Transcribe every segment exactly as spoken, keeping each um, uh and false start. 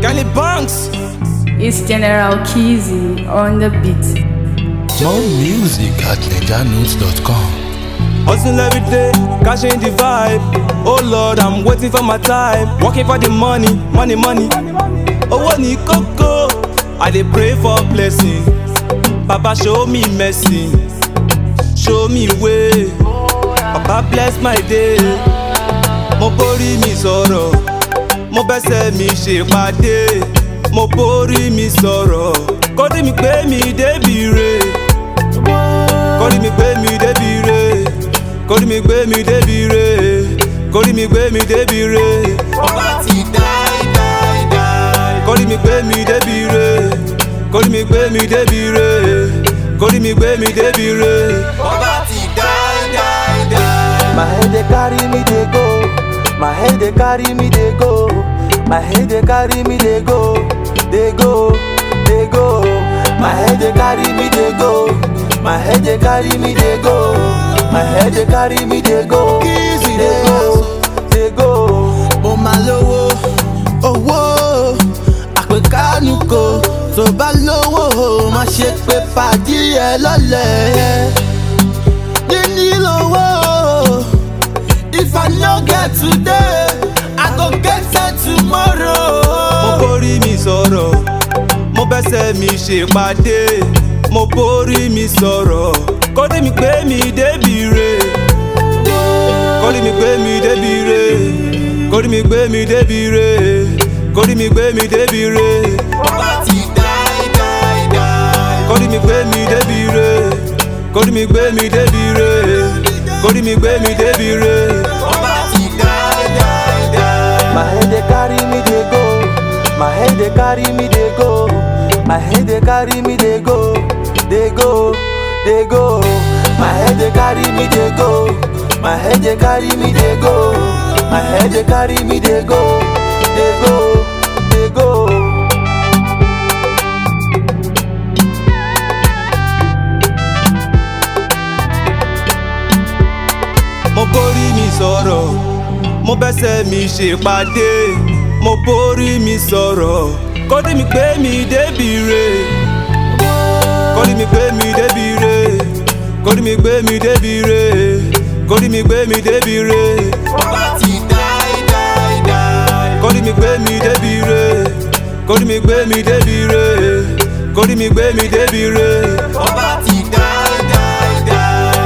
Kelly Banks. It's General Kizzy on the beat. More music at naija notes dot com. Hustling every day, cashing the vibe. Oh Lord, I'm waiting for my time. Working for the money, money, money. Oh, ni koko. I dey pray for blessing. Papa, show me mercy. Show me way. Papa, bless my day. Mo borí mi sọ̀rọ̀. Mo bẹ́sẹ̀ mi ṣèpàdé. Mo borí mi sọ̀rọ̀. Kórí mi gbé mi débi re. Kórí mi gbé mi débi re. Kórí mi gbé mi débi re. Kórí mi gbé mi débi re. Ọba ti die die die. Kórí mi gbé mi débi re. Kórí mi gbé mi débi re. Kórí mi gbé mi débi re. Ọba ti die die die. My head they carry me they go. My head they carry me they go. My head they carry me they go. They go, they go. My head they carry me they go. My head they carry me they go. My head they carry me they go. Easy They go, they go. Mo máa lówó, owó, àpèkánuko. Tó bá lówó, má ṣe pé pàdí ẹ lọ́lẹ̀. Níní lówó, if I no get today, I go get it tomorrow. Mo borí mi sọ̀rọ̀. Mo bẹ́sẹ̀ mi ṣèpàdé. Mo borí mi sọ̀rọ̀. Kórí mi gbé mi débi re. Kórí mi gbé mi débi re. Kórí mi gbé mi débi re. Kórí mi gbé mi débi re. Ọba ti die die die. Kórí mi gbé mi débi re. Kórí mi gbé mi débi re. Kórí mi gbé mi débi re. Ọba ti die die die. My head they carry me they go. My head they carry me they go. My head they carry me they go. They go, they go. My head they carry me they go. My head they carry me they go. My head they carry me they go. They go, they go. Mo borí mi sọ̀rọ̀. Mo bẹ́sẹ̀ mi ṣèpàdé. Mo borí mi sọ̀rọ̀. Kórí mi gbé mi débi re. Kórí mi gbé mi débi re. Kórí mi gbé mi débi re. Kórí mi gbé mi débi re. Ọba ti die die die. Kórí mi gbé mi débi re. Kórí mi gbé mi débi re. Kórí mi gbé mi débi re. Ọba ti die die die.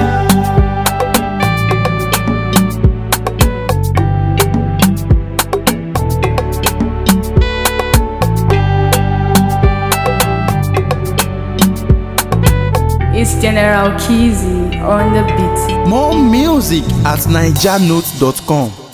It's General Kizzy on the beat. More music at naija notes dot com.